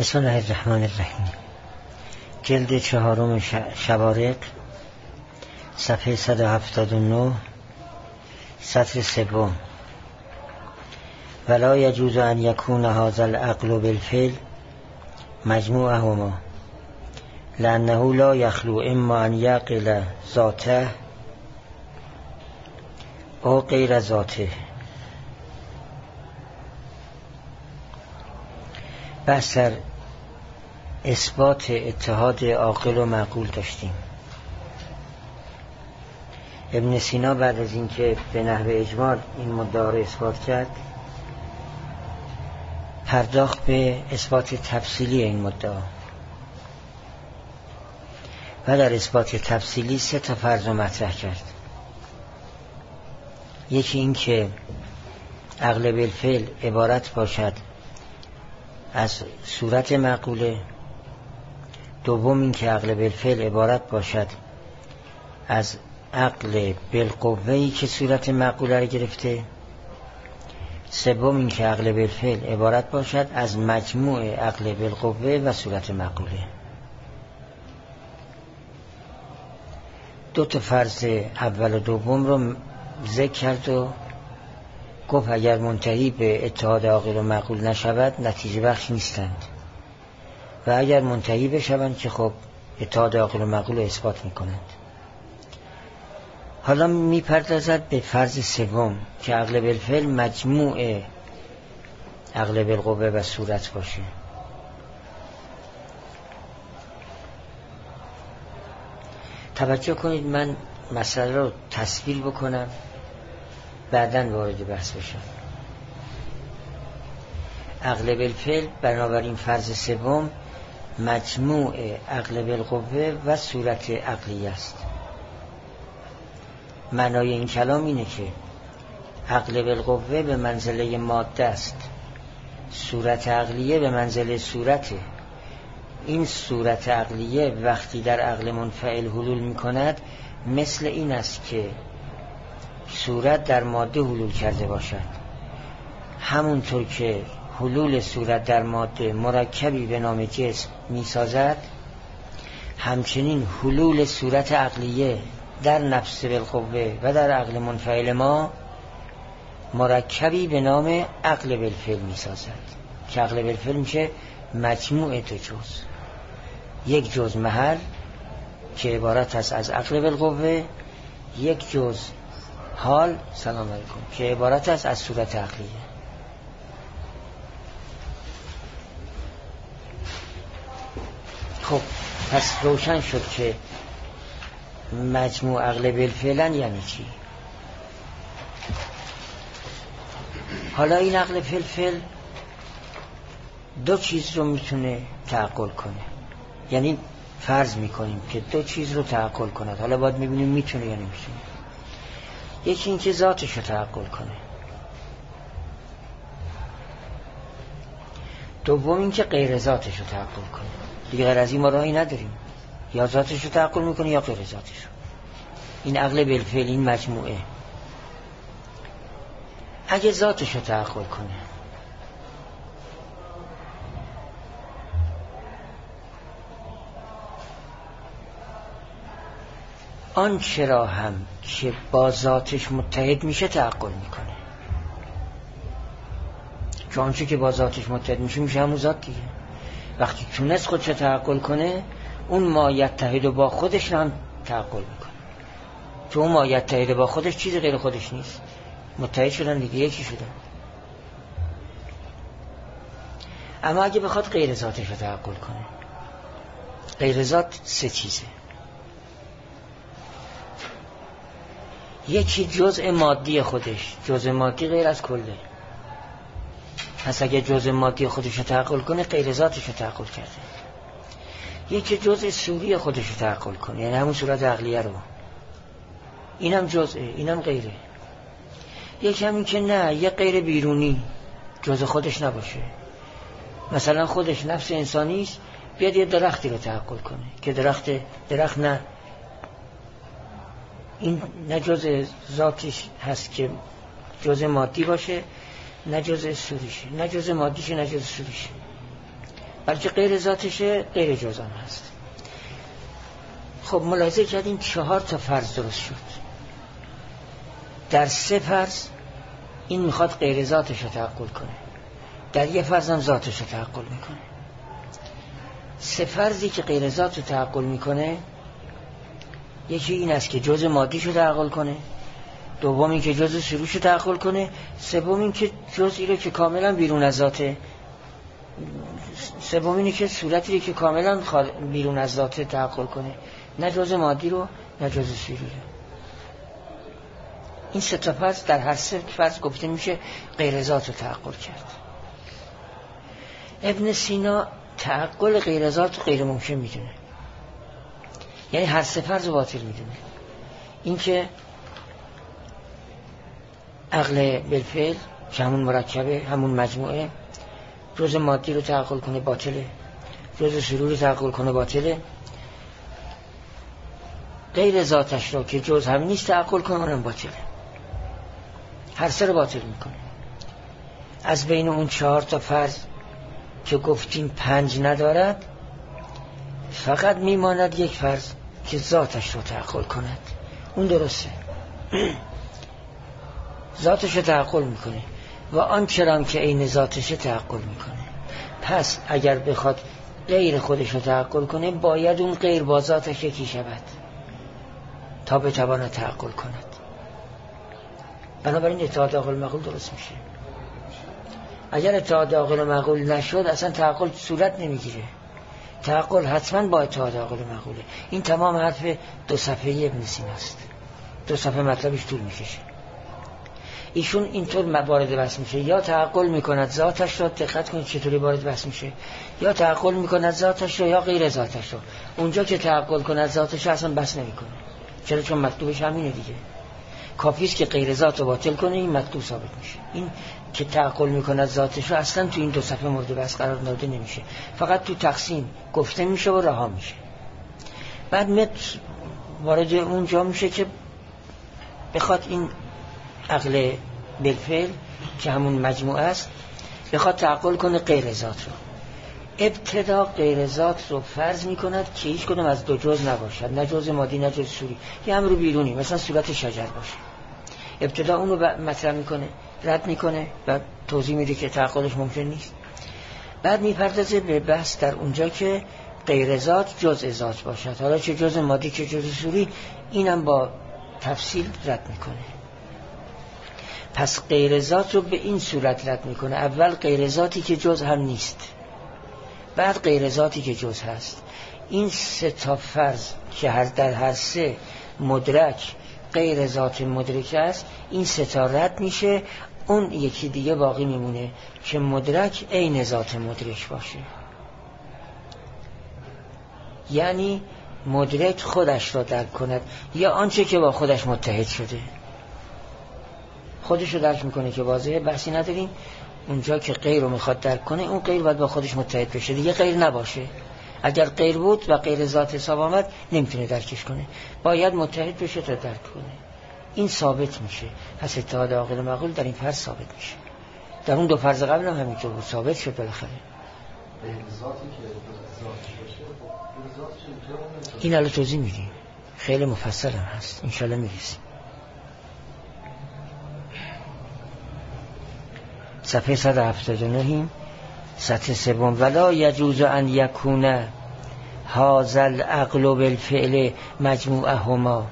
بسم الله الرحمن الرحیم. جلد 4 شوارق، صفحه 179، سطر 3. ولا يجوز ان يكون هذا العقل بالفعل مجموعهما لانه لا يخلو اما ان يعقل ذاته او غیر ذاته. بحث در اثبات اتحاد عاقل و معقول داشتیم. ابن سینا بعد از اینکه به نحو اجمال این مدعا را اثبات کرد، پرداخت به اثبات تفصیلی این مدعا و در اثبات تفصیلی 3 فرض رو مطرح کرد. یکی این که عقل بالفعل عبارت باشد از صورت معقوله. دوم این که عقل بالفعل عبارت باشد از عقل بالقوه‌ای که صورت معقوله را گرفته. سوم این که عقل بالفعل عبارت باشد از مجموع عقل بالقوه و صورت معقوله. 2 فرض اول و دوم رو ذکر کرد و گفت اگر منتهی به اتحاد عاقل و معقول نشود نتیجه بخش نیستند و اگر منتهی بشوند که خب اتحاد عاقل و معقول رو اثبات میکنند. حالا میپردازد به فرض 3 که عقل بالفعل مجموع عقل بالقوه و صورت باشه. توجه کنید، من مسئله رو تصویر بکنم بعداً وارد بحث بشم. عقل بالفعل بنابراین فرض 3 مجموع عقل بالقوه و صورت عقلی است. معنای این کلام اینه که عقل بالقوه به منزله ماده است، صورت عقلیه به منزله صورته. این صورت عقلیه وقتی در عقل منفعل حلول می کند مثل این است که صورت در ماده حلول کرده باشد. همونطور که حلول صورت در ماده مرکبی به نام جسم می سازد، همچنین حلول صورت عقلیه در نفس بالقوه و در عقل منفعل ما مرکبی به نام عقل بالفعل می سازد که عقل بالفعل میشه مجموع 2 جزء. یک جزء محل که عبارت است از عقل بالقوه، یک جزء حال سلام علیکم که عبارت است از صورت عقلیه. خب پس روشن شد که مجموع عقل بالفعل یعنی چی. حالا این عقل بالفعل 2 چیز رو میتونه تعقل کنه، یعنی فرض میکنیم که 2 چیز رو تعقل کنه. حالا باید میبینیم میتونه یا نمیتونه. یکی این که ذاتش رو تعقل کنه، دوم این که غیر ذاتش رو تعقل کنه. دیگه غیر از این ما راهی نداریم، یا ذاتش رو تعقل میکنه یا غیر ذاتش رو. این عقل بالفعل، این مجموعه اگه ذاتش رو تعقل کنه آن چرا هم که با ذاتش متحد میشه تعقل میکنه، چون آنچه که با ذاتش متحد میشه همون ذات دیگه. وقتی تونست خودش تعقل کنه اون ما یتحد با خودش هم تعقل میکنه، چون اون ما یتحد با خودش چیز غیر خودش نیست. متحد شدن دیگه، یکی شدن. اما اگه بخواد غیر ذاتش رو تعقل کنه، غیر ذات 3 چیزه. یکی جزء مادی خودش، جزء مادی غیر از کله. پس اگه جزء مادی خودش رو تعقل کنه غیر ذاتش رو تعقل کرده. یکی جزء صوری خودش رو تعقل کنه، یعنی همون صورت عقلیه رو، اینم جزءه اینم غیره. یکی هم این که نه، یه غیر بیرونی جزء خودش نباشه. مثلا خودش نفس انسانی است، بیاد یه درختی رو تعقل کنه که درخت نه، این نه جزء ذاتش هست که جزء مادی باشه، نه جزء سوریشه، نه جزء مادیشه نه جزء سوریشه. بلکه غیر ذاتشه، غیر جزم هست. خب ملاحظه کردیم 4 تا فرض درست شد. در 3 فرض این میخواد غیر ذاتش رو تعقل کنه، در 1 فرض هم ذاتش رو تعقل میکنه. 3 فرضی که غیر ذات رو تعقل میکنه، یکی این است که جزء مادیش رو تعقل کنه، دوم این که جزء سروش رو تعقل کنه، سوم این که جزئی رو که کاملا بیرون از ذاته، سوم اینه که صورتی رو که کاملا بیرون از ذاته تعقل کنه، نه جزء مادی رو نه جزء سروش رو. این 3 تا فرض در هر 3 فرض گفته میشه غیر ذات رو تعقل کرد. ابن سینا تعقل غیر ذات رو غیر ممکن میدونه، یعنی هر 3 فرض رو باطل میدونه. این که عقل بالفعل که همون مرکبه، همون مجموعه، جزء مادی رو تعقل کنه باطله، جزء سرور رو تعقل کنه باطله، غیر ذاتش رو که جزء هم نیست تعقل کنه اونم باطله. هر 3 رو باطل میکنه. از بین اون 4 تا فرض که گفتیم 5 ندارد، فقط میماند 1 فرض که ذاتش رو تعقل کند. اون درسته، ذاتش رو تعقل میکنه و آن چرام که عین ذاتش رو تعقل میکنه. پس اگر بخواد غیر خودش رو تعقل کنه، باید اون غیر با ذاتش یکی شود تا بتواند تعقل کند. بنابراین اتحاد عاقل معقول درست میشه. اگر اتحاد عاقل معقول نشد، اصلا تعقل صورت نمیگیره. تعقل حتما با اتحاد عاقل معقوله. این تمام حرف 2 صفحه‌ای ابن سینا است. 2 صفحه مطلبش طول میکشه. ایشون اینطور وارد بحث میشه، یا تعقل میکند ذاتش رو، دقت کنید چطوری وارد بحث میشه، یا تعقل میکند ذاتش رو یا غیر ذاتش رو. اونجا که تعقل کند ذاتش رو اصلا بحث نمیکنه. چرا؟ چون مطلوبش همینه دیگه. کافیست که غیر ذات رو باطل کنه، این مطلوب ثابت میشه. این که تعقل میکند ذاتش رو اصلا تو این 2 صفحه مورد بحث قرار داده نمیشه، فقط تو تقسیم گفته میشه و رها میشه. بعد وارد اونجا میشه که بخواد این عقل بالفعل که همون مجموعه است بخواد تعقل کنه غیر ذات رو. ابتدا غیر ذات رو فرض میکند که هیچ کدوم از 2 جزء نباشد، نه جزء مادی نه جزء سوری، یه امر بیرونی مثلا صورت شجر باشه. ابتدا اونو مطرح میکنه، رد میکنه و توضیح میده که تعقلش ممکن نیست. بعد میپردازه به بحث در اونجا که غیر ذات جزء ذات باشد، حالا چه جزء مادی چه جزء سوری، اینم با تفصیل رد میکنه. پس غیر ذات رو به این صورت رد میکنه: اول غیر ذاتی که جزء هم نیست، بعد غیر ذاتی که جزء هست. این 3 تا فرض که در هر 3 مدرک غیر ذات مدرک است، این 3 تا رد میشه. اون یکی دیگه باقی میمونه که مدرک عین ذات مدرک باشه، یعنی مدرک خودش را درک کند یا آنچه که با خودش متحد شده خودش رو درک میکنه که واضحه، بحثی نداریم. اونجا که غیر رو میخواد درک کنه، اون غیر باید با خودش متحد بشه، دیگه غیر نباشه. اگر غیر بود و غیر ذات حساب آمد نمیتونه درکش کنه، باید متحد بشه تا درک کنه. این ثابت میشه. پس اتحاد عاقل معقول در این فرض ثابت میشه. در اون 2 فرض قبل هم همینطور بود، ثابت شد بالاخره. این الان توضیح میدیم، خیلی مفصل هم هست، انشالله میرسیم. صفحه 179 سطح 3: ولا یجوز ان یکون هذا العقل بالفعل مجموعهما.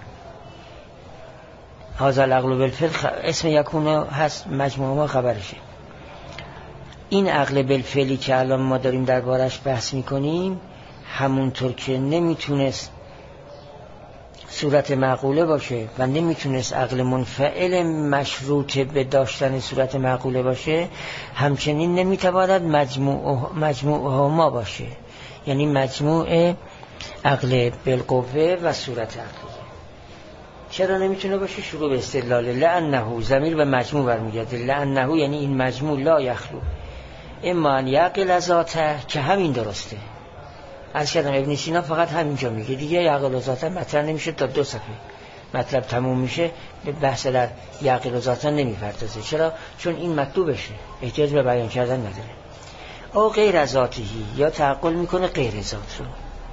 هذا العقل بالفعل اسم یکون هست، مجموعهما خبرشه. این عقل بالفعلی که الان ما داریم دربارش بحث میکنیم، همونطور که نمیتونست صورت معقوله باشه و نمیتونست عقل منفعل مشروط به داشتن صورت معقوله باشه، همچنین نمیتواند مجموع ما باشه، یعنی مجموع عقل بالقوه و صورت عقلی. چرا نمیتونه باشه؟ شروع به استدلال. لأنه ضمیر به مجموع برمیگرده. لأنه یعنی این مجموع لا یخلو اما ان یعقل ذاته، که همین درسته. عرض کردم ابن سینا فقط همینجا میگه، دیگه یعقل ذاته مطرح نمیشه تا 2 صفحه مطلب تموم میشه، به بحث در یعقل ذاته نمیپردازه. چرا؟ چون این مطلوبشه، احتیاج به بیان کردن نداره. او غیر از ذاتی، یا تعقل میکنه غیر ذات رو.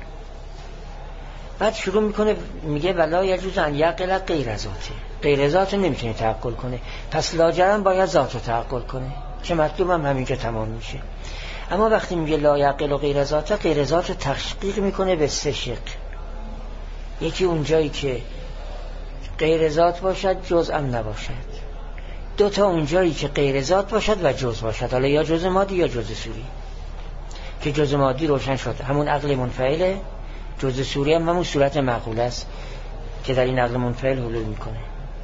بعد شروع میکنه میگه ولا یجوز ان یعقل غیر از ذاته، غیر ذات رو نمیتونه تعقل کنه، پس لاجرم باید ذات رو تعقل کنه که مطلوبم همینجا تمام میشه. اما وقتی میگه لا یعقل و غیر ذاته، غیر ذات رو تحقیق میکنه به سه شق. یکی اونجایی که غیر ذات باشد جز ام نباشد، دو تا اونجایی که غیر ذات باشد و جز باشد، حالا یا جز مادی یا جز سوری. که جز مادی روشن شد همون عقل منفعله، جز سوری هم همون صورت معقول است که در این عقل منفعل حلول میکنه.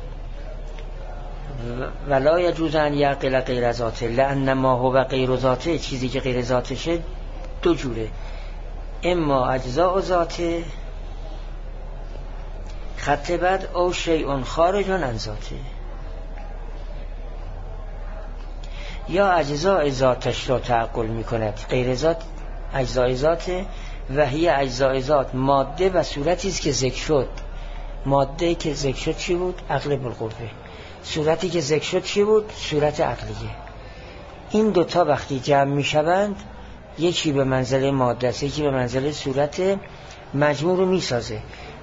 ولا یجوز ان یعقل غیر ذاته لان ما هو غیر ذاته، چیزی که غیر ذاتشه دو جوره، اما اجزاء ذاته خط بعد او شیء خارج عن ذاته، یا اجزاء ذاتش را تعقل میکند. غیر ذات اجزاء ذاته و هی اجزاء ذات ماده و صورتی است که ذکر شد. ماده که ذکر شد چی بود؟ عقل بالقوه. صورتی که ذکر شد چی بود؟ صورت عقلیه. این دوتا وقتی جمع میشوند یکی به منزله ماده است، یکی به منزله صورت، مجموع رو میسازه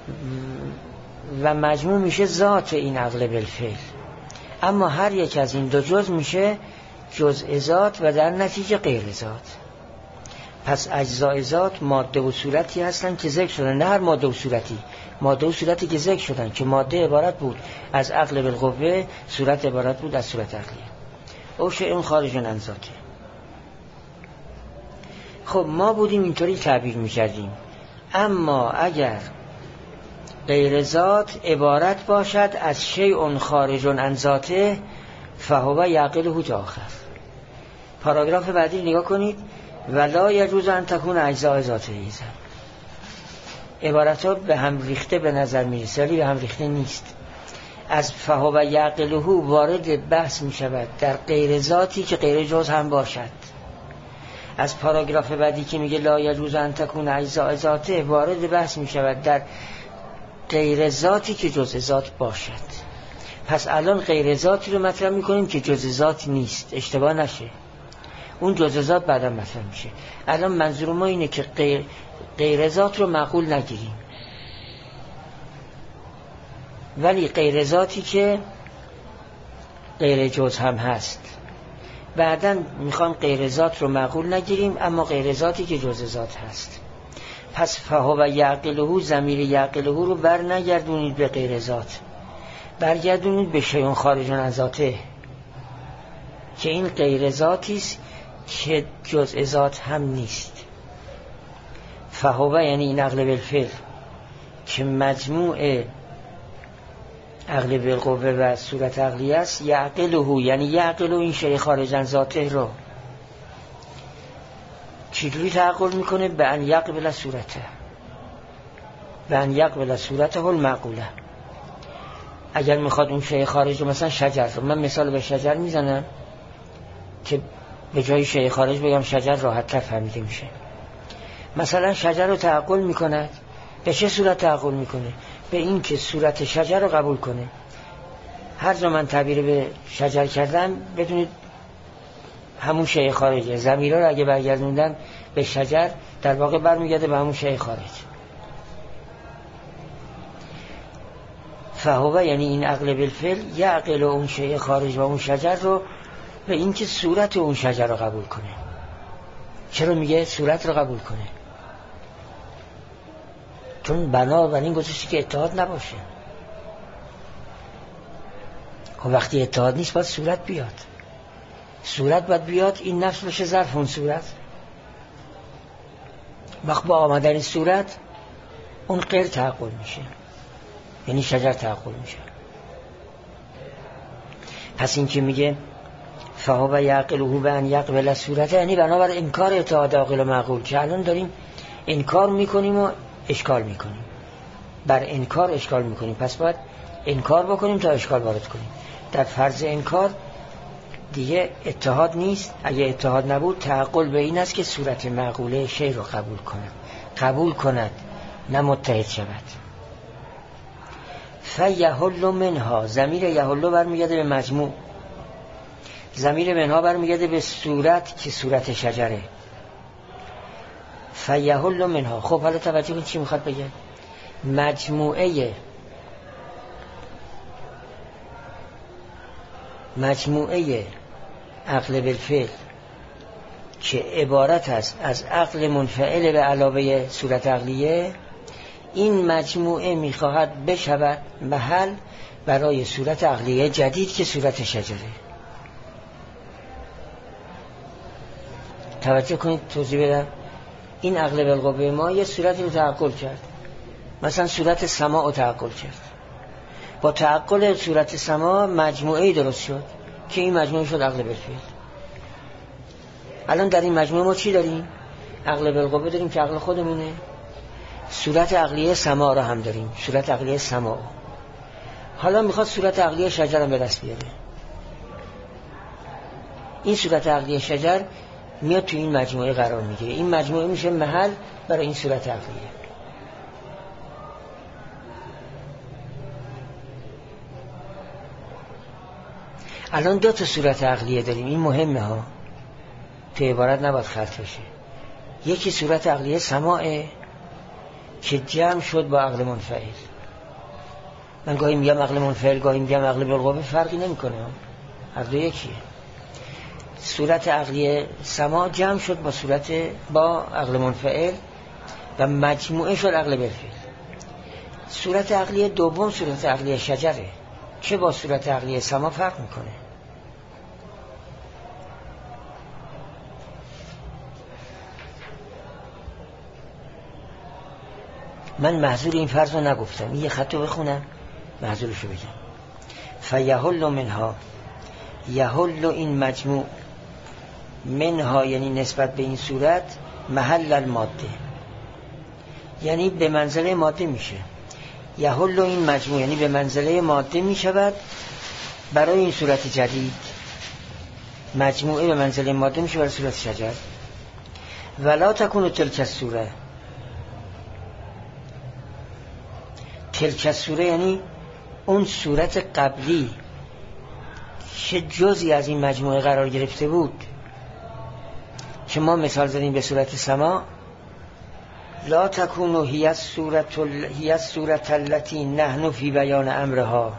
و مجموع میشه ذات این عقل بالفعل. اما هر یک از این دو جز میشه جزء ذات و در نتیجه غیر ذات. پس اجزای ذات ماده و صورتی هستن که ذکر شدن، نه هر ماده و صورتی، ماده و صورتی که ذکر شدن که ماده عبارت بود از عقل بالقوه، صورت عبارت بود از صورت عقلیه. او شیء خارج عن ذاته. خب ما بودیم اینطوری تعبیر میکردیم، اما اگر غیر ذات عبارت باشد از شیء خارج عن ذاته فهو یعقله تا آخر. پاراگراف بعدی نگاه کنید. ولا یجوز ان تکون اجزاء ذاته ایزن. عبارتها به هم ریخته به نظر میرسه ولی به هم ریخته نیست. از فهو یعقله وارد بحث می شود در غیر ذاتی که غیر جز هم باشد. از پاراگراف بعدی که میگه لا یجوز ان تکون اجزاء ذاته وارد بحث می شود در غیر ذاتی که جز ذات باشد. پس الان غیر ذاتی رو مطرح میکنیم که جز ذات نیست، اشتباه نشه. اون جز ذات بعدا مطرح میشه. الان منظور ما اینه که غیر ذات رو معقول نگیریم، ولی غیر ذاتی که غیر جز هم هست. بعدا میخوام غیر ذات رو معقول نگیریم اما غیر ذاتی که جز ذات هست. پس فهو یعقله، ضمیر یعقله رو بر نگردونید به غیر ذات، برگردونید به شیء خارج عن ذاته که این غیر ذاتی است که جزء ذات هم نیست. فهو یعنی این عقل بالفعل که مجموع عقل بالقوه و صورت عقلی است. یعقله یعنی یعقل این شیء خارج عن ذاته رو چجوری تعقل میکنه؟ به ان یقبل صورته، به ان یقبل صورته المعقوله. اگر میخواد اون شیء خارج رو، مثلا شجر رو، من مثال به شجر میزنم که به جای شیء خارج بگم شجر راحت تر فهمیده میشه. مثلا شجر رو تعقل میکند. به چه صورت تعقل میکنه؟ به این که صورت شجر رو قبول کنه. هر جا من تعبیر به شجر کردم بدونید همون شیء خارجه. ضمیرها رو اگه برگردوندن به شجر در واقع برمیگرده به همون شیء خارج. فهو یعنی این عقل بالفعل یعقل اون شیء خارج و اون شجر رو به این که صورت اون شجر رو قبول کنه. چرا میگه صورت رو قبول کنه؟ چون بنابراین گذاشتی که اتحاد نباشه. خب وقتی اتحاد نیست باید صورت بیاد. صورت باید بیاد این نفس بشه ظرف اون صورت. وقت با آمدن این صورت اون غیر تعقل میشه، یعنی شجر تعقل میشه. پس این که میگه فهو یعقله به ان یقبل صورته یعنی بنابر انکار اتحاد عاقل و معقول که الان داریم انکار میکنیم و اشکال میکنیم. بر انکار اشکال میکنیم، پس باید انکار بکنیم تا اشکال وارد کنیم. در فرض انکار دیگه اتحاد نیست. اگه اتحاد نبود تعقل به این است که صورت معقوله شی رو قبول کند نه متحد شود. فیحل منها، ضمیر یحل برمیگرده به مجموع، ضمیر منها برمیگرده به صورت که صورت شجره. فیحل منها. خب حالا توجه کنید چی میخواد بگه. مجموعه عقل بالفعل که عبارت است از عقل منفعل به علاوه صورت عقلیه، این مجموعه میخواهد بشود محل برای صورت عقلیه جدید که صورت شجره. توجه کنید توضیح بدم. این عقل بالقوه ما یه صورتی رو تعقل کرد، مثلا صورت سماع رو تعقل کرد. با تعقل صورت سماع مجموعه‌ای درست شد که این مجموعه شد عقل بالفعل. الان در این مجموعه ما چی داریم؟ عقل بالقوه داریم که عقل خودمونه. صورت عقلیه سماع رو هم داریم، صورت عقلیه سماع. حالا میخواد صورت عقلیه شجر هم به دست بیاره. این صورت عقلیه شجر میاد تو این مجموعه قرار میگیره. این مجموعه میشه محل برای این صورت عقلیه. الان 2 تا صورت عقلیه داریم. این مهمه ها، تو عبارت نباید خلط بشه. یکی صورت عقلیه سماعه که جمع شد با عقل منفعل. من گاهی میگم عقل منفعل، گاهی میگم عقل بالقوه، فرقی نمیکنه، هر دو یکیه. صورت عقلیه سماع جمع شد با عقل منفعل و مجموعه شد عقل بالفعل. صورت عقلیه دوم صورت عقلیه شجره که با صورت عقلیه سماع فرق میکنه. من محذور این فرض رو نگفتم، یه خط رو بخونم محذورشو بگم. فیحل منها، یحل این مجموع، منها یعنی نسبت به این صورت، محل الماده، یعنی به منزله ماده میشه. یحل این مجموع یعنی به منزله ماده میشود برای این صورت جدید. مجموعه به منزله ماده میشه برای صورت شجر. ولا تکون تلک الصوره، تلک الصوره یعنی اون صورت قبلی که جزئی از این مجموعه قرار گرفته بود که ما مثال زدیم به صورت سما. لا تکون هی الصورت التي نحن فی بیان امرها،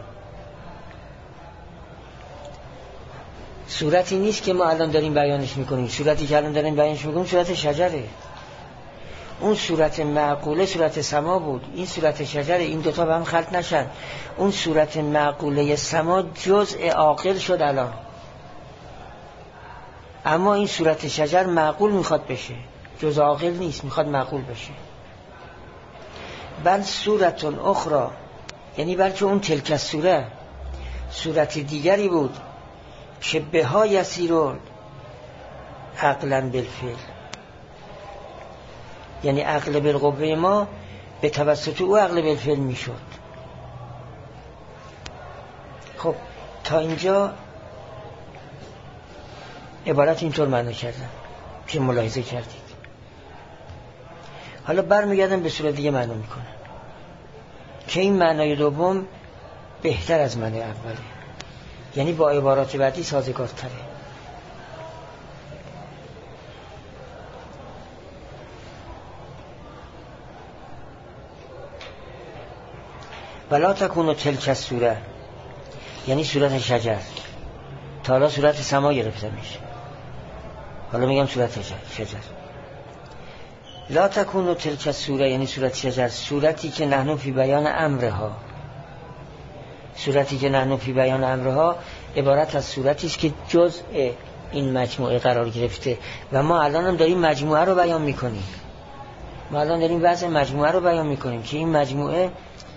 صورتی نیست که ما الان داریم بیانش میکنیم. صورتی که الان داریم بیانش میکنیم صورت شجره. اون صورت معقوله صورت سما بود، این صورت شجره. این دوتا به هم خلط نشن. اون صورت معقوله سما جزء عاقل شد الان، اما این صورت شجر معقول میخواد بشه، جزء عاقل نیست، میخواد معقول بشه. بل صورت اخرى یعنی بلکه اون تلک الصوره صورت دیگری بود که بها یسیرون عقلا بالفعل، یعنی عقل بالقوه ما به توسط او عقل بالفعل میشد. خب تا اینجا عبارت اینطور معنی کردم که ملاحظه کردید. حالا برمیگردم به صورت دیگه معنی میکنم که این معنای دوم بهتر از معنی اوله، یعنی با عبارات بعدی سازگارتره. ولا تکون تلک الصوره یعنی صورت شجر. تا حالا صورت سما گرفته میشه، حالا میگم صورت شجر. لا تکون تلک الصوره یعنی صورت شجر، صورتی که نحن فی بیان امرها. صورتی که نحن فی بیان امرها عبارت از صورتی است که جزء این مجموعه قرار گرفته و ما الان هم داریم مجموعه رو بیان میکنیم. ما الان داریم وضع مجموعه رو بیان میکنیم که این مجموعه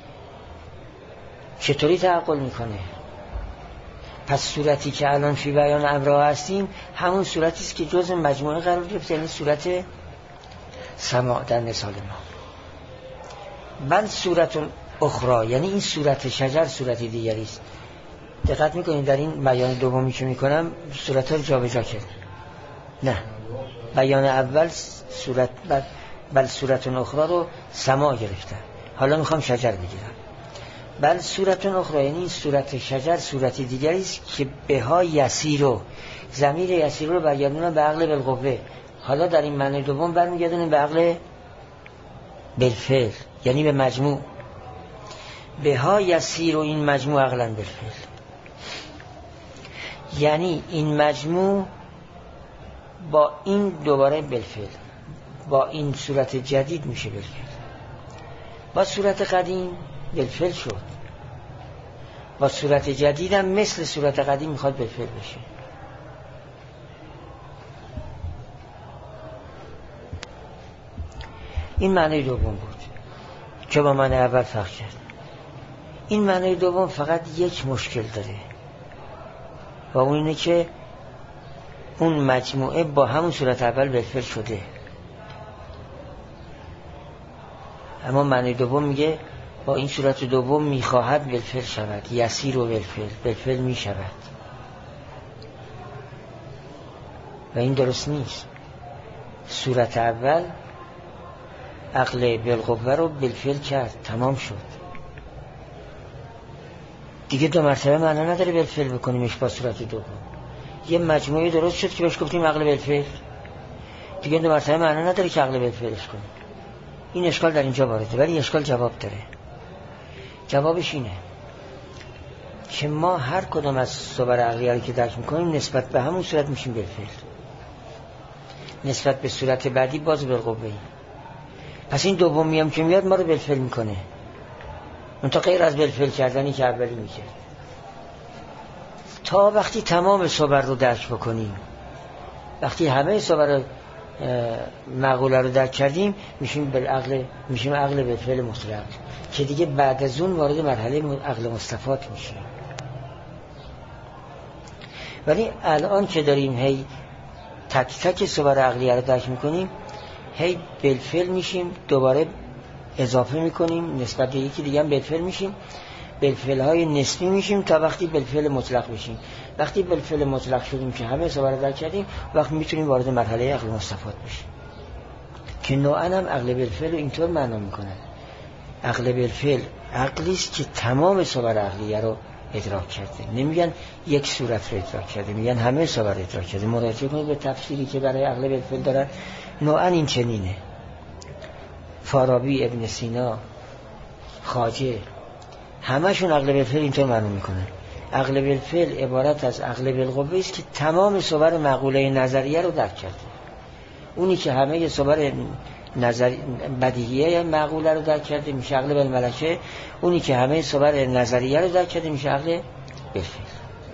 چطوری تعقل میکنه. پس صورتی که الان فی بیان امرها هستیم همون صورتی است که جزء مجموعه قرار گرفته، یعنی صورت سماع در مثال ما. بل صورت اخرى یعنی این صورت شجر صورت دیگری است. دقت میکنید در این بیان دومی که میکنم صورت ها رو جا به جا کردم. نه، بیان اول صورت بل صورت اخرى رو سماع گرفتم، حالا میخوام شجر بگیرم. بل صورت اخرى یعنی صورت شجر صورت دیگری است که بها یسیرو، ضمیر یسیرو رو برگردونم به عقل بالقوه. حالا در این معنی دوم برمیگردونیم به عقل بالفعل، یعنی به مجموع. به ها یسیر و این مجموع عقلا بالفعل، یعنی این مجموع با این دوباره بالفعل، با این صورت جدید میشه بالفعل. با صورت قدیم بالفعل شد، با صورت جدید هم مثل صورت قدیم میخواد بالفعل بشه. این معنی دوم بود که با معنی اول فرق کرد. این معنی دوم فقط یک مشکل داره و اون اینه که اون مجموعه با همون صورت اول بالفعل شده، اما معنی دوم میگه با این صورت دوم میخواهد بالفعل شود، یسیر و بالفعل میشود و این درست نیست. صورت اول عقل بالقوه رو بالفعل کرد، تمام شد دیگه، دو مرتبه معنا نداره بالفعل بکنیمش با صورت دوم. یه مجموعه درست شد که بهش گفتیم عقل بالفعل، دیگه دو مرتبه معنا نداره که عقل بالفعلش کنیم. این اشکال در اینجا وارده، ولی اشکال جواب داره. جوابش اینه که ما هر کدام از صور عقلیه که درک میکنیم نسبت به همون صورت میشیم بالفعل، نسبت به صورت بعدی باز بالقوه. پس این دومی هم که میاد ما رو بالفعل میکنه، اون تا غیر از بالفعل کردنی که اولی میکرد. تا وقتی تمام صور رو درک بکنیم، وقتی همه صور معقوله رو درک کردیم، میشیم عقل بالفعل مطلق که دیگه بعد از اون وارد مرحله عقل مستفاد میشه. ولی الان که داریم هی تک تک صور عقلیه رو درک میکنیم، هی بالفعل میشیم، دوباره اضافه میکنیم نسبت به یکی دیگه هم بالفعل میشیم، بالفعل های نسبی میشیم تا وقتی بالفعل مطلق بشیم. وقتی بالفعل مطلق شدیم که همه صور رو درک کردیم، وقتی میتونیم وارد مرحله عقل مستفاد بشیم که نوعا هم عقل بالفعل رو اینطور معنا میکنن. عقل بالفعل عقلی است که تمام صور عقلیه رو ادراک کرده. نمیگن یک صورت رو ادراک کرده، میگن همه صور رو ادراک کرده. مراجعه کنید به تفسیری که برای عقل بالفعل دارن، نوعا این چنینه. فارابی، ابن سینا، خواجه، همشون عقل بالفعل اینطور معنا میکنن. عقل بالفعل عبارت از عقل بالقوه است که تمام صور معقوله نظریه رو درک کرده. اونی که همه صور بدیهیه معقوله رو درک کرده میشه عقل بالملکه، اونی که همه صور نظریه رو درک کرده میشه عقل بالفعل.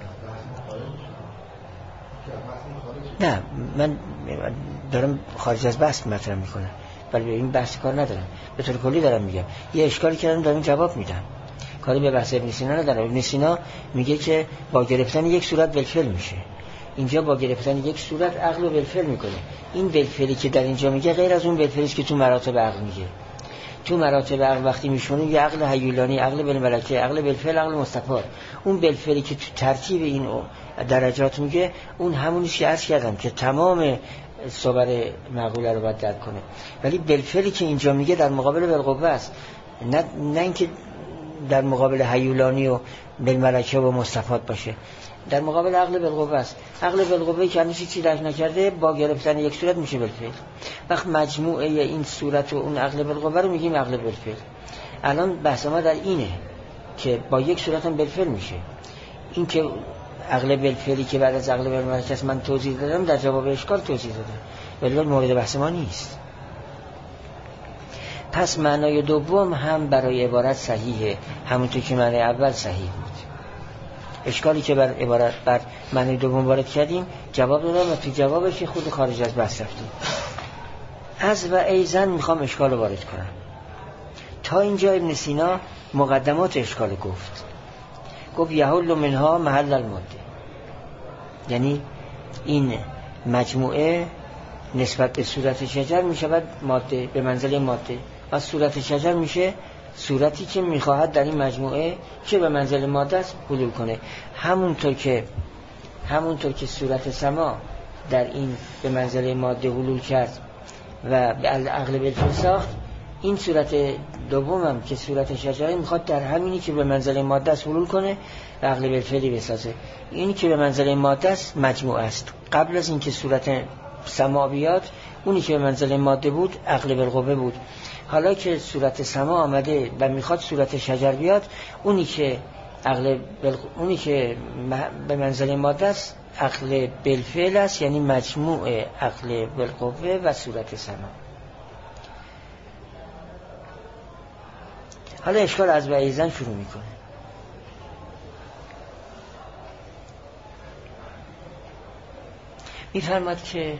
نه، من دارم خارج از بحث مطرح میکنم، ولی به این بحث کار ندارم، به طور کلی دارم میگم. یه اشکالی کردم دارم جواب میدم، کاری به بحث ابن سینا ندارم. ابن سینا میگه که با گرفتن یک صورت بالفعل میشه، اینجا با گرفتن یک صورت عقل رو بالفعل میکنه. این بالفعلی که در اینجا میگه غیر از اون بالفعلی است که تو مراتب عقل میگه. تو مراتب عقل وقتی میشونیم یه عقل هیولانی، عقل بالملکه، عقل بالفعل، عقل مستفاد. اون بالفعلی که تو ترتیب این درجات میگه، اون همونی که عرض کردم که تمام صور معقوله رو باید درک کنه. ولی بالفعلی که اینجا میگه در مقابل بالقوه است، نه اینکه در مقابل هیولانی و بالملکه و مستفاد باشه، در مقابل عقل بالقوه است. عقل بالقوه که هنوز چیزی درک نکرده با گرفتن یک صورت میشه بالفعل. وقت مجموعه این صورت و اون عقل بالقوه رو میگیم عقل بالفعل. الان بحث ما در اینه که با یک صورت هم بالفعل میشه. این که عقل بالفعلی که بعد از عقل بالملکه است من توضیح دادم، در جواب اشکال توضیح دادم، ولی مورد بحث ما نیست. پس معنای دوم هم برای عبارت صحیحه، همونطور که معنی اول صحیح بود. اشکالی که بر معنی دوم وارد کردیم جواب دادم و تو جوابش خود خارج از بحث رفتیم. از و ایزن میخوام اشکال رو وارد کنم. تا اینجا ابن سینا مقدمات اشکال گفت یحل منها محل الماده، یعنی این مجموعه نسبت به صورت شجر میشود ماده، به منزله ماده، و صورت شجر میشه صورتی که میخواهد در این مجموعه که به منزله ماده است حلول کنه. همونطور که صورت سما در این به منزله ماده حلول کرد و عقل بالفعل ساخت، این صورت دومم که صورت شجره میخواد در همینی که به منزله ماده است حلول کنه و عقل بالفعلی بسازه. اینی که به منزله ماده است مجموعه است. قبل از اینکه صورت سما بیاد، اونی که به منزله ماده بود عقل بالقوه بود. حالا که صورت سما آمده و میخواد صورت شجر بیاد، اونی که به منزله ماده است عقل بالفعل است، یعنی مجموع عقل بالقوه و صورت سما. حالا اشکال از بعیزن شروع میکنه. میفرماد که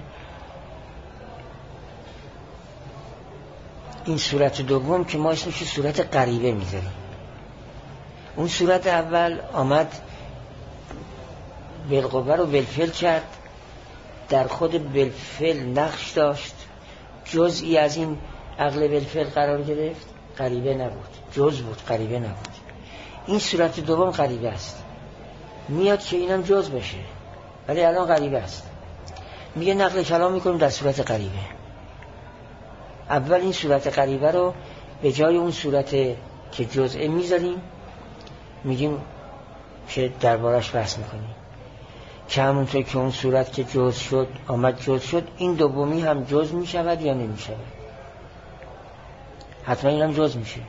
این صورت دوم که ما اسمش صورت غریبه میذاریم، اون صورت اول آمد بالقوه رو بالفعل کرد، در خود بالفعل نقش داشت، جزئی از این عقل بالفعل قرار گرفت، غریبه نبود، جز بود، غریبه نبود. این صورت دوم غریبه است، میاد که اینم جز بشه ولی الان غریبه است. میگه نقل کلام میکنیم در صورت غریبه. اول این صورت غریبه رو به جای اون صورت که جزئه میذاریم، میگیم که دربارش بحث میکنیم که همونطور که اون صورت که جز شد آمد جز شد، این دومی هم جز میشود یا نمیشود؟ حتما این هم جز میشه.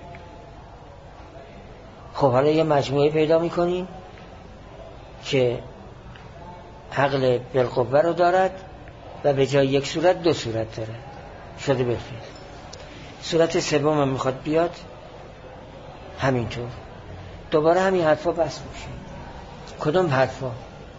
خب حالا یه مجموعه پیدا میکنیم که عقل بالقوه رو دارد و به جای یک صورت دو صورت دارد، شده بالفعل. صورت سوم هم میخواد بیاد، همینطور دوباره همین حرفا بس میشه. کدوم حرفا؟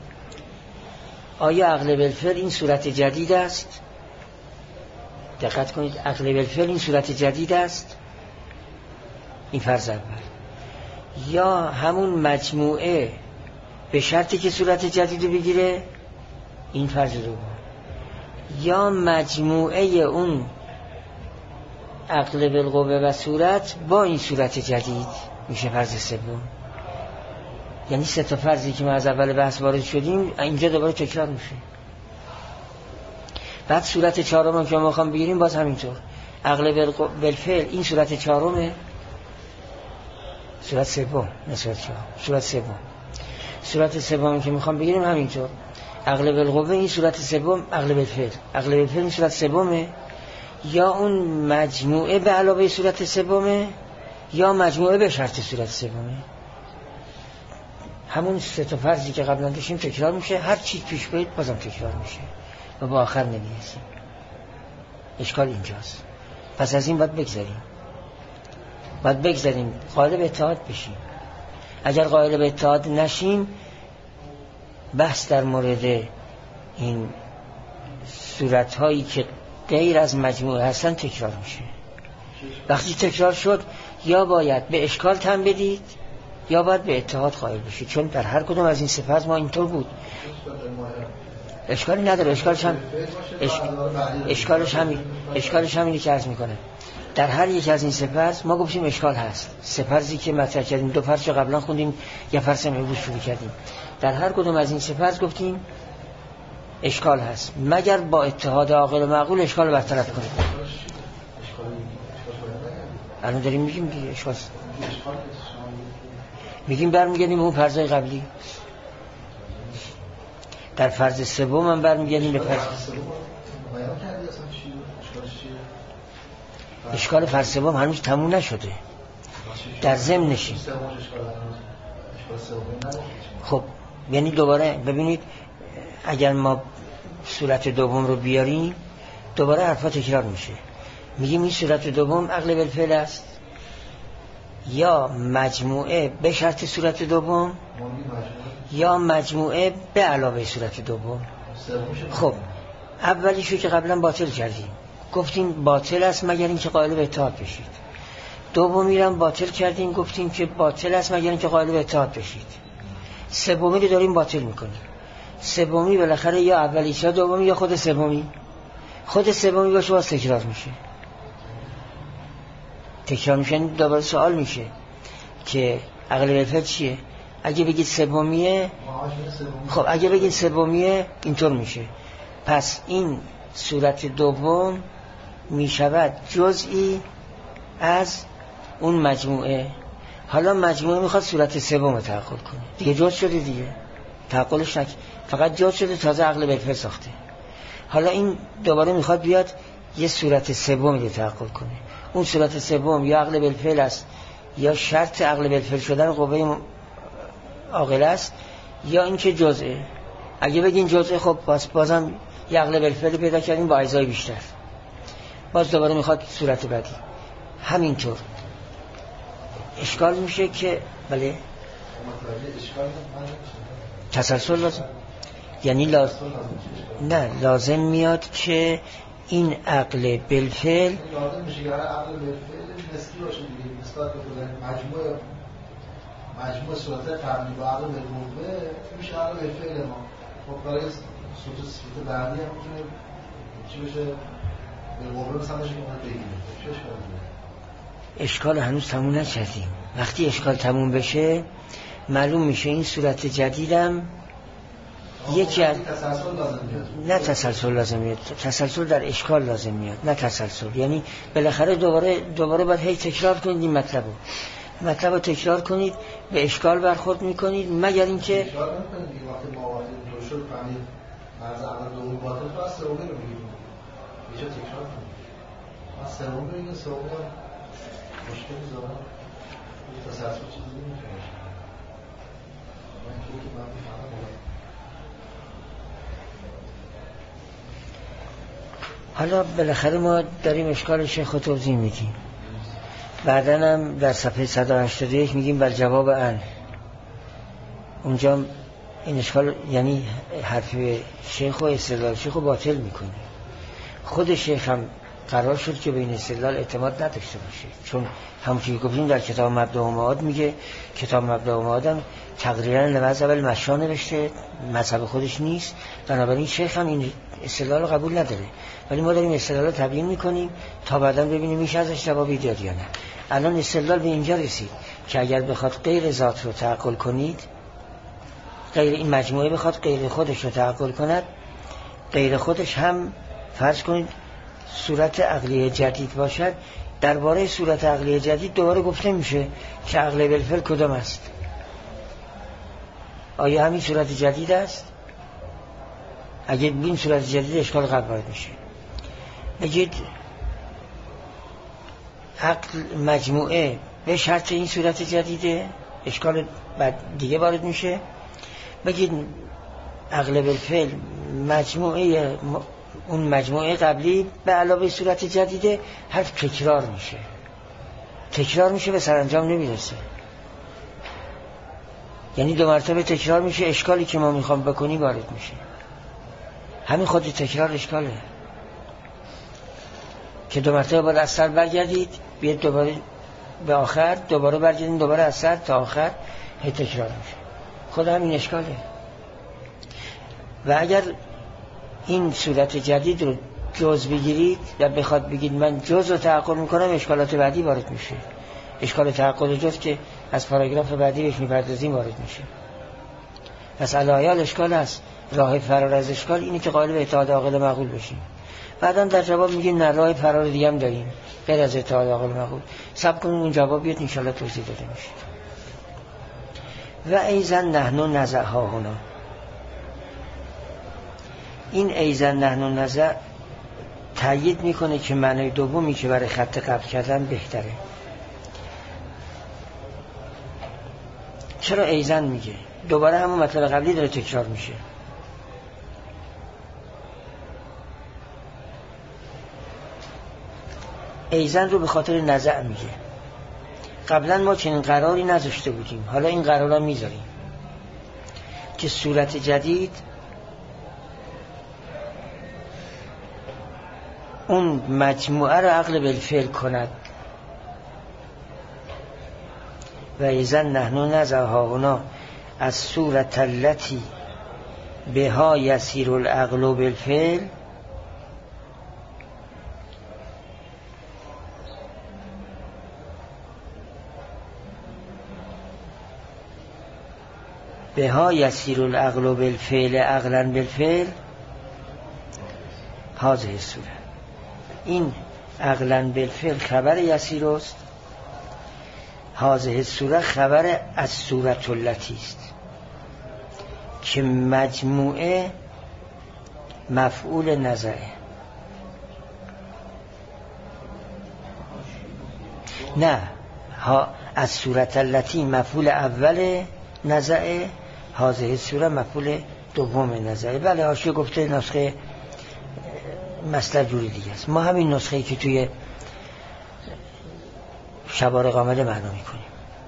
آیا عقل بالفعل این صورت جدید است؟ دقت کنید، عقل بالفعل این صورت جدید است، این فرض اول. یا همون مجموعه به شرطی که صورت جدید بگیره، این فرض دوم. یا مجموعه اون عقل بالقوه و صورت با این صورت جدید میشه فرض سوم. یعنی سه تا فرضی که ما از اول بحث وارد شدیم اینجا دوباره تکرار میشه. بعد صورت چهارم که ما میخوام بگیریم باز همینطور، عقل بالفعل این صورت چهارمه، صورت سوم، نه صورت چهارم، صورت سوم. صورت سومی که میخوام بگیریم همینطور، عقل بالقوه این صورت سوم، عقل بالفعل این صورت سومه، یا اون مجموعه به علاوه صورت سومه، یا مجموعه به شرط صورت سومه. همون سه تا فرضی که قبلا داشتیم تکرار میشه، هر چیز پیش برید بازم تکرار میشه و با آخر نمیرسیم. اشکال اینجاست. پس از این باید بگذاریم قائل به اتحاد بشیم. اگر قائل به اتحاد نشیم، بحث در مورد این صورت‌هایی که غیر از مجموعه هستن تکرار میشه. وقتی تکرار شد، یا باید به اشکال تن بدید یا باید به اتحاد قائل بشید، چون در هر کدوم از این سه فرض ما اینطور بود. اشکالی نداره، اشکالش همینی که عرض میکنه. در هر یک از این سه فرض ما گفتیم اشکال هست. سه فرضی که مطرح کردیم، دو فرض رو قبلا خوندیم، یه فرض هم امروز شروع کردیم. در هر کدوم از این سه فرض گفتیم اشکال هست، مگر با اتحاد عاقل و معقول اشکال رو برطرف کنیم. الان داریم میگیم دیگه اشکال، میگیم برمیگردیم به اون فرضای قبلی. در فرض سوم هم برمیگردیم به فرض. اشکال فرض سوم هنوز تموم نشده، در ضمن نشیم. خب یعنی دوباره ببینید، اگر ما صورت دوم رو بیاریم دوباره حرفا تکرار میشه. میگیم این صورت دوم عقل بالفعل است، یا مجموعه به شرط صورت دوم، یا مجموعه به علاوه صورت دوم. خب اولیشو که قبلا باطل کردیم، گفتیم باطل است مگر اینکه قائل به اتحاد بشید. دومی رو باطل کردیم، گفتیم که باطل است مگر اینکه قائل به اتحاد بشید. سومی رو داریم باطل میکنیم. سومی بالاخره یا اولیش یا دومی یا خود سومی. خود سومی باشه باز تکرار میشه. دوباره سوال میشه که عقل بالفعل چیه؟ اگه بگید سومیه، خب اگه بگید سومیه اینطور میشه، پس این صورت دوم میشود جزئی از اون مجموعه. حالا مجموعه میخواد صورت سوم رو تعقل کنه، دیگه جز شده دیگه، تعقلش نکنه، فقط جز شده، تازه عقل بالفعل ساخته. حالا این دوباره میخواد بیاد یه صورت سومی رو تعقل کنه. اون صورت سوم یا عقل بالفعل است، یا شرط عقل بالفعل شدن قوه عاقله است، یا اینکه جزئه. اگه بگین جزئه خب بازم یه عقل بالفعل پیدا کردیم با اجزای بیشتر. باز دوباره میخواد صورت بعدی. همینطور اشکال میشه که بله تسلسل لازم، یعنی لازم میاد که این عقل بالفعل لازم میشه یعنی عقل بالفعل نسبی باشه دیگه، نسبت به مجموع صورت قبلی با عقل بالقوه میشه عقل بالفعل ما. خب برای صورت بعدی هم میتونه چی بشه؟ بالقوه مثلا بشه که ما بگیریم. چه اشکالی داره؟ اشکال هنوز تموم نکردیم. وقتی اشکال تموم بشه معلوم میشه این صورت جدیدم یکی از تسلسل لازم میاد. نه تسلسل لازم میاد، تسلسل در اشکال لازم میاد، نه تسلسل. یعنی بالاخره دوباره باید هی تکرار کنید این مطلب رو تکرار کنید، به اشکال برخورد میکنید، مگر اینکه تکرار نکنید. وقتی ما وقتی اینطور شد فهمید مرز عقل دومی باطل تو از سومی رو میگیم یه جا تکرار کنید. از سوم بگید سوم مشکلی زمان تسلسل چیزی نمیتونه باشه. من اینطور که من میفهمم. حالا بالاخره ما داریم اشکال شیخ رو توضیح میدیم، بعداً هم در صفحه 181 میگیم بر جواب ان. اونجا این اشکال یعنی حرف شیخ و استدلال شیخ رو باطل میکنه. خود شیخ هم قرار شد که به این استدلال اعتماد نداشته باشه، چون همونطوری گفتیم در کتاب مبدأ و معاد میگه کتاب مبدأ و معاد هم تقریرا لمذهب المشا نوشته، مذهب خودش نیست، بنابراین شیخ هم این استدلال رو قبول نداره. ولی ما داریم استدلال رو تبیین میکنیم تا بعداً ببینیم میشه ازش جوابی داد یا نه. الان استدلال به اینجا رسید که اگر بخواد غیر ذات رو تعقل کنید، غیر این مجموعه بخواد غیر خودش رو تعقل کند، غیر خودش هم فرض کنید صورت عقلی جدید باشد، درباره صورت عقلی جدید دوباره گفته میشه که عقل بالفعل کدام است. آیا همین صورت جدید است؟ اگه این صورت جدید اشکال قبل وارد میشه. بگید عقل مجموعه به شرط این صورت جدیده، اشکال بعد دیگه وارد میشه. بگید عقل بالفعل مجموعه اون مجموعه قبلی به علاوه صورت جدیده، حرف تکرار میشه به سرانجام نمیرسه. یعنی دو مرتبه تکرار میشه، اشکالی که ما میخوام بکنی وارد میشه. همین خود تکرار اشکاله که دو مرتبه باید از سر برگردید بیاد دوباره به آخر، دوباره برگردید دوباره از سر تا آخر، هی تکرار میشه. خود همین اشکاله. و اگر این صورت جدید رو جز بگیرید و بخواد بگید من جز رو تعقل میکنم، اشکالات بعدی وارد میشه. اشکال تعقل جز که از پاراگراف بعدی بهش میپردازیم وارد میشه. پس علایال اشکال هست. راه فرار از اشکال اینه که قائل به اتحاد عاقل معقول بشیم. بعدم در جواب میگیم نه، راه فرار دیگه هم داریم غیر از اتحاد عاقل معقول. صبر کنیم اون جواب بیاد ان شاء الله توضیح داده میشه. و ایزن نحن نزعها هنا، این ایزن نحن نزع تأیید میکنه که معنی دومی که برای خط قبل کردن بهتره. چرا ایزن میگه؟ دوباره همون مطلب قبلی داره تکرار میشه. ایزن رو به خاطر نزع میگه. قبلا ما چنین قراری نذاشته بودیم، حالا این قرارا میذاریم که صورت جدید اون مجموعه رو عقل بالفعل کند. و ایزن نحن نزعها هنا از صورت التي بها یسیر العقل بالفعل، بها یسیر العقل بالفعل عقلا بالفعل هذه الصورت. این عقلا بالفعل خبر یسیر است، هذه الصورت خبر از صورت التی است که مجموعه مفعول نزعه. نه ها از صورت التي مفعول اول نزعه، هذه صورت مفعول دوم نزعه. بله حاشیه گفته نسخه مصدر جوری دیگه است. ما همین نسخه‌ای که توی شبارق آمده معنا میکنیم.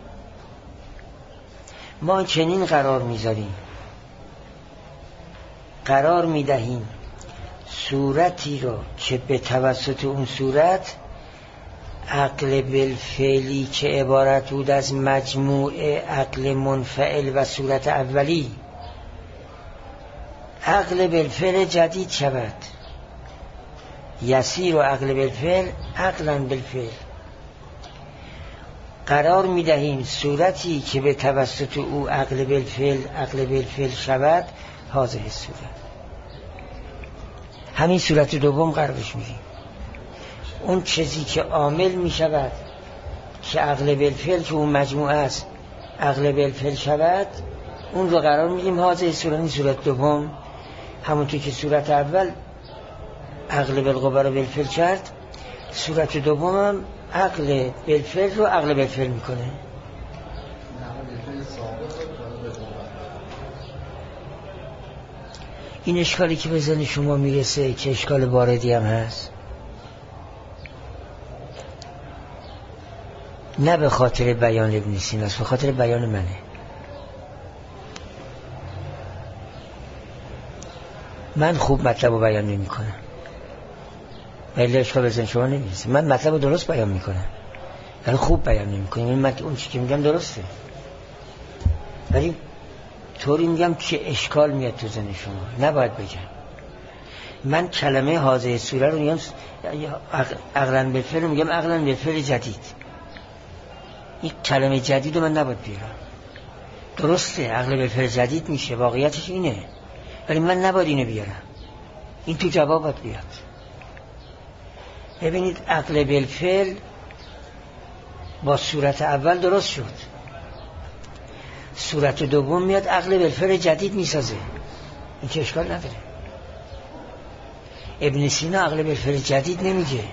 ما چنین قرار میذاریم، قرار میدهیم صورتی رو که به توسط اون صورت عقل بالفعلی که عبارت بود از مجموعه عقل منفعل و صورت اولی، عقل بالفعل جدید شود. یسیر و عقل بالفعل عقلا بالفعل. قرار میدهیم صورتی که به توسط او عقل بالفعل شود، هذه صورت. همین صورت دوم قرارش میدیم. اون چیزی که عامل میشود که عقل بالفعل که اون مجموعه است عقل بالفعل شود، اون رو قرار میدیم هذه صورت. این صورت دوم همونطور که صورت اول عقل بالقوه رو بالفعل کرد، صورت دوم هم عقل بالفعل رو عقل بالفعل میکنه. این اشکالی که به ذهن شما میرسه که اشکال واردی هم هست، نه به خاطر بیان ابن سینا است، به خاطر بیان منه. من خوب مطلب رو بیان نمی کنم، ولی اشکال به ذهن شما نمیرسه. من مطلب رو درست بیان میکنم ولی خوب بیان نمی کنم. من اون چی که میگم درسته، ولی طوری میگم که اشکال میاد تو ذهن شما. نباید بگم. من کلمه هذه سوره رو میگم عقلن بالفعل، میگم عقلن بالفعل جدید. این کلمه جدید رو من نباید بیارم. درسته عقل بالفعل جدید میشه، واقعیتش اینه، ولی من نباید اینو بیارم. این تو جوابت بیاد. ببینید عقل بالفعل با صورت اول درست شد، صورت دوم میاد عقل بالفعل جدید میسازه. این که اشکال نداره. ابن سینا عقل بالفعل جدید نمیگه.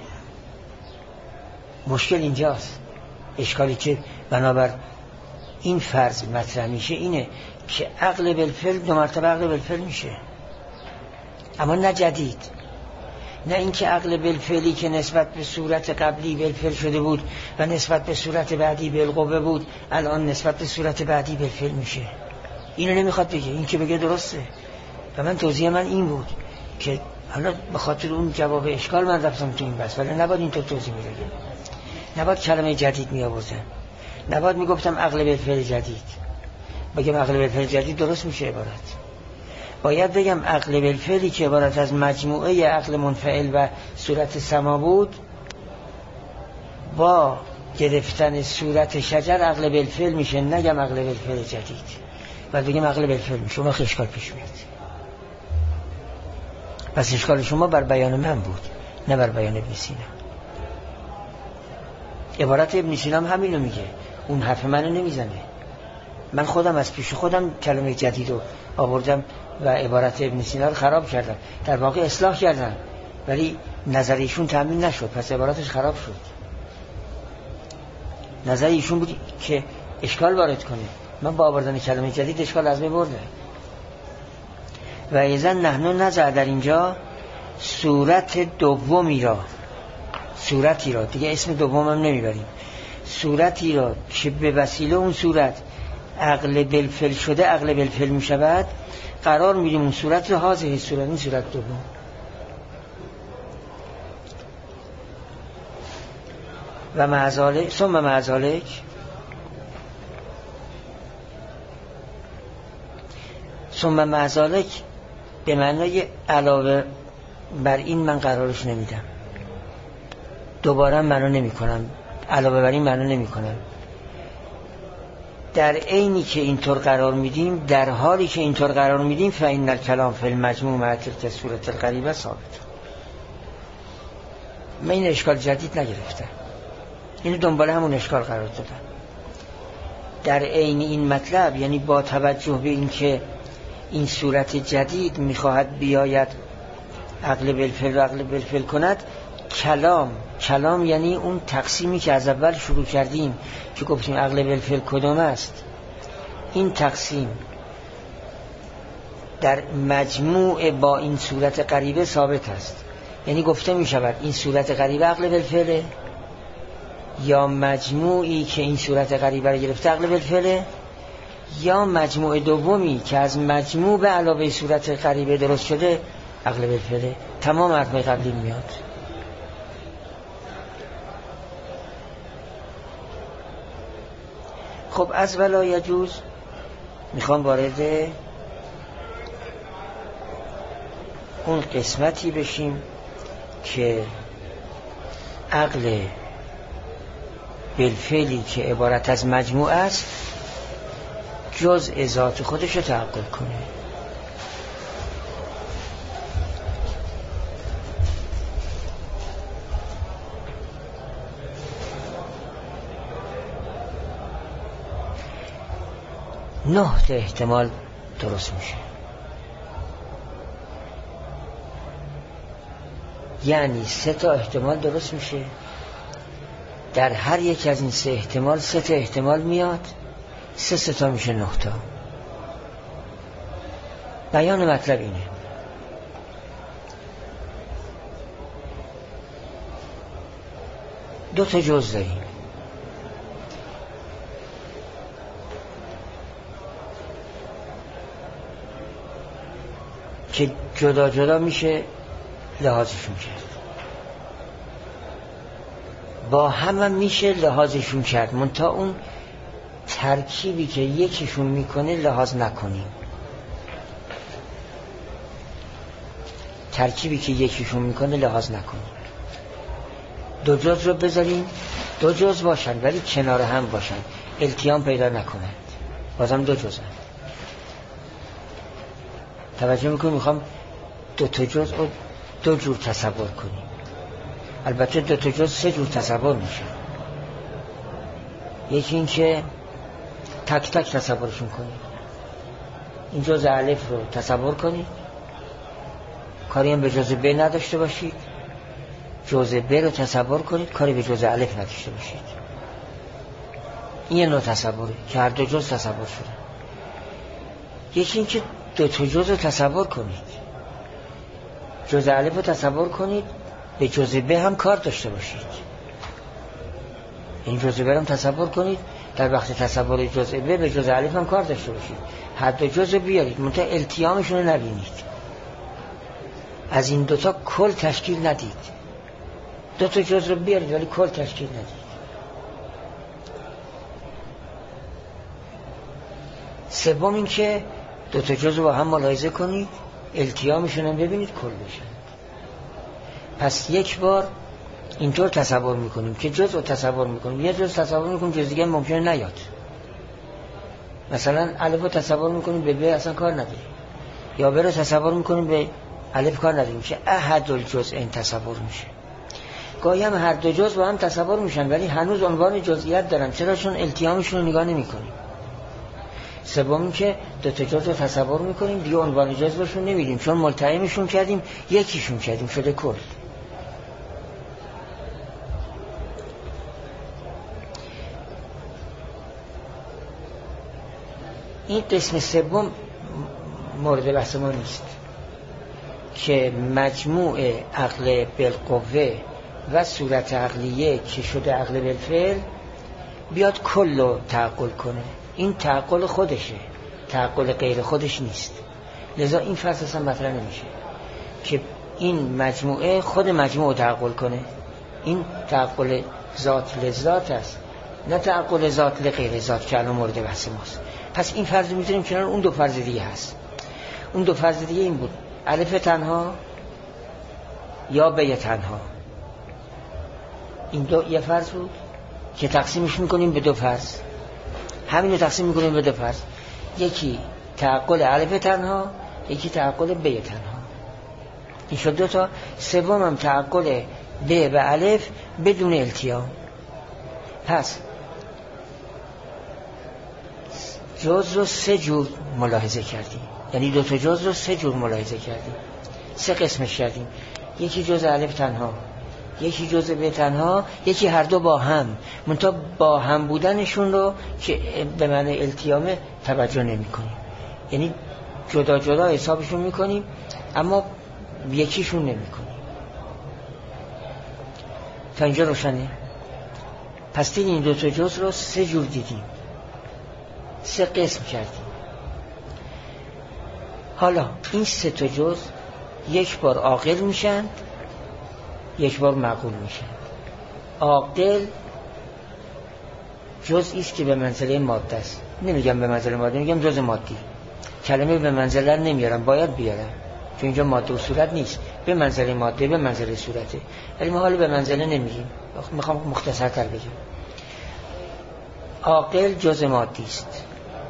مشکل اینجاست. اشکالی که بنابر این فرض مطرح میشه اینه که عقل بالفعل دو مرتبه عقل بالفعل میشه، اما نه جدید. نه اینکه عقل بالفعلی که نسبت به صورت قبلی بالفعل شده بود و نسبت به صورت بعدی بالقوه بود، الان نسبت به صورت بعدی بالفعل میشه. اینو نمیخواد بگه. این که بگه درسته. و من توضیح من این بود که حالا به خاطر اون جواب اشکال من رفتم تو این بحث، ولی نباید اینطور توضیح میدادم. نباید کلمه جدید میآوردم. نباید میگفتم عقل بالفعل جدید. بگم عقل بالفعل جدید درست میشه عبارت. باید بگم عقل بالفعلی که عبارت از مجموعه عقل منفعل و صورت سما بود، با گرفتن صورت شجر عقل بالفعل میشه. نگم عقل بالفعل جدید، بعد بگم عقل بالفعل میشه. اون وقت اشکال پیش میاد. پس اشکال شما بر بیان من بود، نه بر بیان ابن سینا. عبارت ابن سینا هم همینو میگه. اون حرف منو نمیزنه. من خودم از پیش خودم کلمه جدید رو آوردم و عبارت ابن سینا رو خراب کردم. در واقع اصلاح کردم، ولی نظر ایشون تامین نشد، پس عبارتش خراب شد. نظر ایشون بود که اشکال وارد کنه. من با آوردن کلمه جدید اشکال از بین بردم. و ایزن نحن نظر در اینجا صورت دومی را، صورتی را، دیگه اسم دوم هم نمیبریم، صورتی را که به وسیله اون صورت عقل بالفعل شده عقل بالفعل میشود، قرار میدیم اون صورت رو هذه صورت، این صورت دوم. و معذالک ثم معذالک ثم معذالک به معنای علاوه بر این من قرارش نمیدم، دوباره معنا نمی کنم، علاوه بر این معنا نمی کنم. در عینی که اینطور قرار میدیم، در حالی که اینطور قرار میدیم، فإن الکلام فی المجموع مع تلک الصورة القریبه ثابت. من این اشکال جدید نگرفتم، اینو دنبال همون اشکال قرار دادم. در عین این مطلب، یعنی با توجه به این که این صورت جدید میخواهد بیاید عقل بالفعل و عقل بالفعل کند. کلام یعنی اون تقسیمی که از اول شروع کردیم که گفتیم عقل بالفعل کدام است. این تقسیم در مجموع با این صورت قریبه ثابت است. یعنی گفته می شود این صورت قریبه عقل بالفعله، یا مجموعی که این صورت قریبه را گرفته عقل بالفعله، یا مجموع دومی که از مجموع به علاوه صورت قریبه درست شده عقل بالفعله. تمام حرفای قبلی میاد. خب از ولا یجوز میخوام وارد اون قسمتی بشیم که عقل بالفعلی که عبارت از مجموع است جزء ذات خودش رو تعقل کنه. نه تا احتمال درست میشه. یعنی 3 تا احتمال درست میشه. در هر یک از این 3 احتمال 3 تا احتمال میاد، 3 تا میشه 9 تا. بیان مطلب اینه. دو تا جز داریم که جدا جدا میشه لحاظشون کرد، با هم میشه لحاظشون کرد، منتها اون ترکیبی که یکیشون میکنه لحاظ نکنیم. ترکیبی که یکیشون میکنه لحاظ نکنیم. دو جز رو بذاریم، دو جز باشن ولی کنار هم باشن، التیام پیدا نکنند، بازم دو جزن. توجه میکنیم میخوام دو تا جز رو دو جور تصور کنیم. البته دو تا جز 3 جور تصور میشه. یکی این که تک تک تصورشون کنید. این جز الف رو تصور کنید، کاری هم به جز ب نداشته باشید. جز ب رو تصور کنید، کاری به جز الف نداشته باشید. این یه نوع تصوره که هر دو جز تصور شده. یکی این که دو تا جز رو تصور کنید، جز الف رو تصور کنید، به جز ب هم کار داشته باشید. این جز ب هم تصور کنید، در وقت تصور جز ب به جز الف هم کار داشته باشید. هر دو جز رو بیارید، منتها التیامشون رو نبینید. از این دوتا کل تشکیل ندید. دو تا جز رو بیارید ولی کل تشکیل ندید. سوم این که دو تا جز رو با هم ملاحظه کنید، التیامشون هم ببینید، کل بشن. پس یک بار اینطور تصور میکنیم که جز رو تصور میکنیم، یه جز تصور میکنیم، جز دیگه ممکنه نیاد. مثلا الف رو تصور میکنیم، به ب اصلا کار نداریم، یا ب رو تصور میکنیم، به الف کار نداریم، که احد الجزء این تصور میشه. گاهی هم هر دو جز با هم تصور میشن ولی هنوز عنوان جزئیات دارن. چرا؟ چون التیامشون رو نگاه نمیکنیم. سوم که دو تا جز رو تصور میکنیم، دیگه عنوان جز بهشون نمیدیم، چون ملتئمشون کردیم، یکیشون کردیم، شده کل. این قسم سوم مورد بحث ما نیست که مجموع عقل بالقوه و صورت عقلیه که شده عقل بالفعل بیاد کل رو تعقل کنه. این تعقل خودشه، تعقل غیر خودش نیست. لذا این فصل اصلا مطرح نمیشه که این مجموعه خود مجموع رو تعقل کنه. این تعقل ذات لذات است، نه تعقل ذات لغیر ذات که الان مورد بحث ماست. پس این فرض میذاریم کنار، اون دو فرض دیگه هست. اون دو فرض دیگه این بود: الف تنها یا ب تنها. این دو یه فرض بود که تقسیمش میکنیم به دو فرض. همین رو تقسیم میکنیم به دو فرض، یکی تعقل الف تنها، یکی تعقل ب تنها. این شد دو تا. سوم هم تعقل ب و الف بدون التیام. پس جز رو 3 جور ملاحظه کردیم، یعنی دو تا جز رو 3 جور ملاحظه کردیم. سه قسمش کردیم. یکی جز الف تنها، یکی جز ب تنها، یکی هر دو با هم. منتها با هم بودنشون رو که به معنی التیامه توجه نمی کنیم، یعنی جدا جدا حسابشون میکنیم اما یکیشون نمی کنیم. تا اینجا روشنه؟ پس دیدیم این دو تا جز رو سه جور دیدیم، سه قسم کردیم. حالا این سه تا جز یک بار عاقل میشن، یک بار معقول میشن. عاقل جزئی است که به منزله ماده است. نمیگم به منزله ماده، میگم جز مادی. کلمه به منزله نمیارم، باید بیارم چون اینجا ماده و صورت نیست. به منزله ماده، به منزله صورته، ولی ما حالا به منزله نمیگیم، میخوام مختصرتر بگم. عاقل جز مادی است.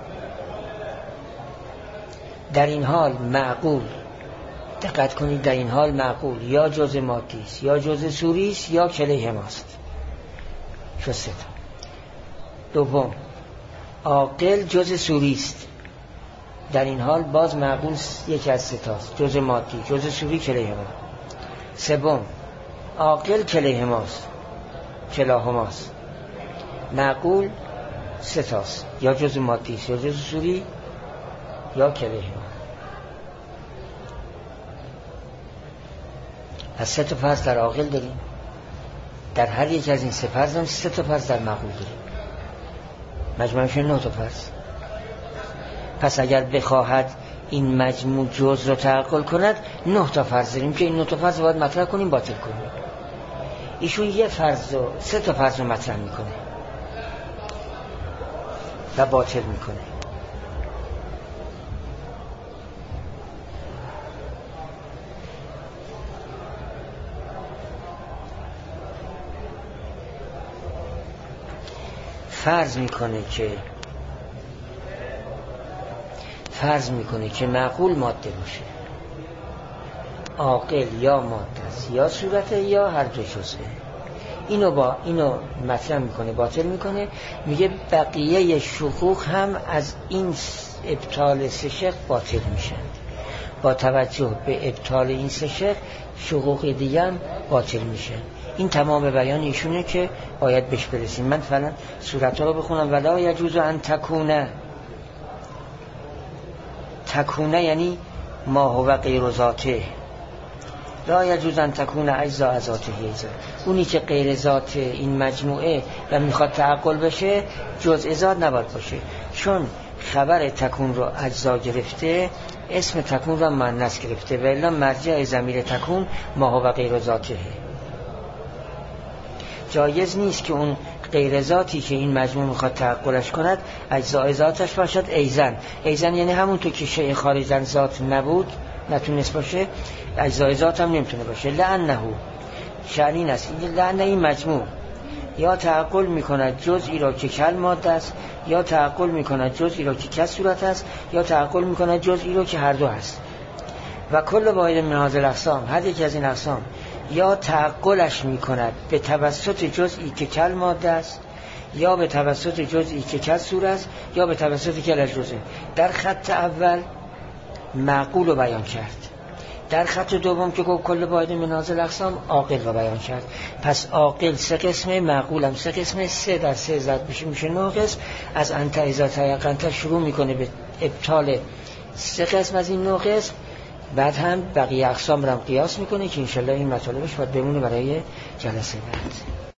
در این حال معقول، دقت کنید، در این حال معقول یا جز مادی است یا جز صوری است یا کلیهماست. شد سه تا. دوم، عاقل جز صوری است. در این حال باز معقول یکی از سه تاست، جز مادی، جز صوری، کلیهما. سوم، عاقل کلیهماست، کلاهماست. معقول سه تاست، یا جز مادی یا جز صوری یا کلیهما. از سه تا فرض در عاقل داریم، در هر یک از این سه فرض هم سه تا فرض در معقول داریم، مجموعش 9 تا فرض. پس اگر بخواهد این مجموع جز رو تعقل کند 9 تا فرض داریم که این 9 تا فرض باید مطرح کنیم، باطل کنیم. ایشون یه فرض و 3 تا فرض رو مطرح میکنه و باطل میکنه. فرض میکنه که معقول ماده باشه، عاقل یا ماده است یا صورته یا هر دو جزءه. اینو مطرح میکنه، باطل میکنه. میگه بقیه شقوق هم از این ابطال سه شق باطل میشن. با توجه به ابطال این سه شق شقوق دیگه هم باطل میشن. این تمام بیان ایشونه که باید بهش برسیم. من فعلا صورت‌ها رو بخونم. ولا یجوز ان تکونه یعنی ما هو غیر ذاته، لا یجوز ان تکون اجزاء ذاته. اونی که غیر ذات این مجموعه و میخواد تعقل بشه جزء ذات نباید باشه، چون خبر تکون رو اجزا گرفته، اسم تکون رو مؤنث گرفته و الا مرجع ضمیر تکون ما هو غیر ذاته. جایز نیست که اون غیر ذاتی که این مجموع میخواد تعقلش کند اجزای ذاتش باشد. ایزن یعنی همونطور که شیء خارج از ذات نبود نتونست باشه، اجزای ذات هم نمیتونه باشه. لعنه شأنین است، لعنه این مجموع یا تعقل میکند جزئی را که کل ماده است، یا تعقل میکند جزئی را که کل صورت است، یا تعقل میکند جزئی را که هر دو است. و کل واحد من هذه الاقسام، هر یک از این اقسام یا تعقلش میکند به توسط جزئی که کل ماده است، یا به توسط جزئی که کل صورت است، یا به توسط کل جزء. در خط اول معقول رو بیان کرد، در خط دوم که گفت کل واحد من هذه الاقسام عاقل رو بیان کرد. پس عاقل سه قسمه، معقول هم سه قسمه، 3 در 3 ضرب میشه 9 قسم. از انت اذا تیقنت شروع میکنه به ابطال 3 قسم از این 9 قسم. بعد هم بقیه اقسام رو هم قیاس میکنه که انشالله این مطالبش باید بمونه برای جلسه بعد.